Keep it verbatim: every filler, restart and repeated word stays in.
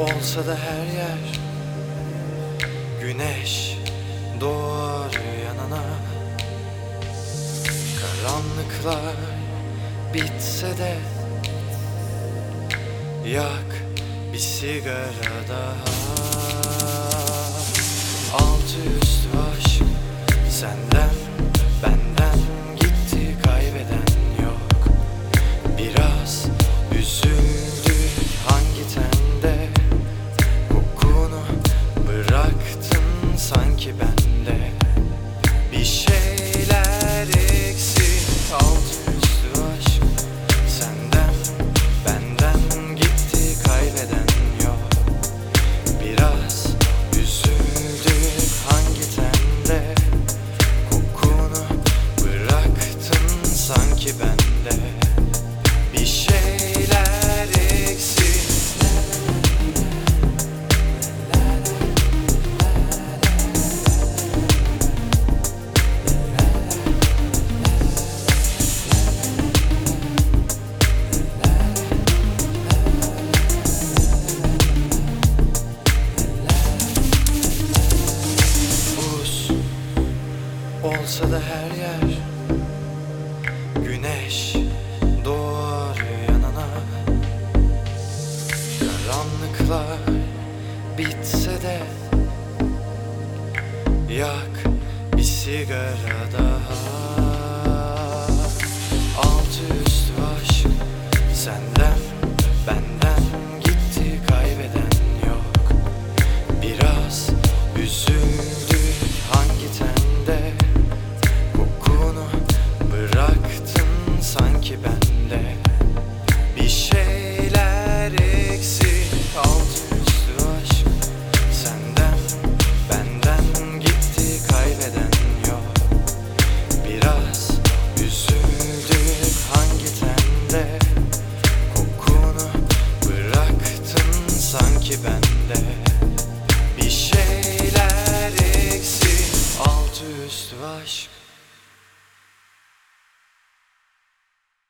Olsa da her yer güneş doğar yanına. Karanlıklar bitse de yak bir sigara daha. Altı üstü aşk senden benden gitti, kaybeden yok. Biraz üzüldük hangi tende, kokunu bıraktın sanki bende. Bir şeyler eksik, altı üstü aşk senden benden gitti, kaybeden yok. Biraz üzüldük hangi tende, kokunu bıraktın sanki bende. Bir şeyler eksik. Buz olsa da her yer güneş doğar yanına. Karanlıklar bitse de yak bir sigara daha. Altı üstü aşk senden benden gitti, kaybeden yok. Biraz üzüldük hangi tende, kokunu bıraktın sanki bende. Bir şeyler eksik, altı üstü aşk senden benden gitti, kaybeden yok. Biraz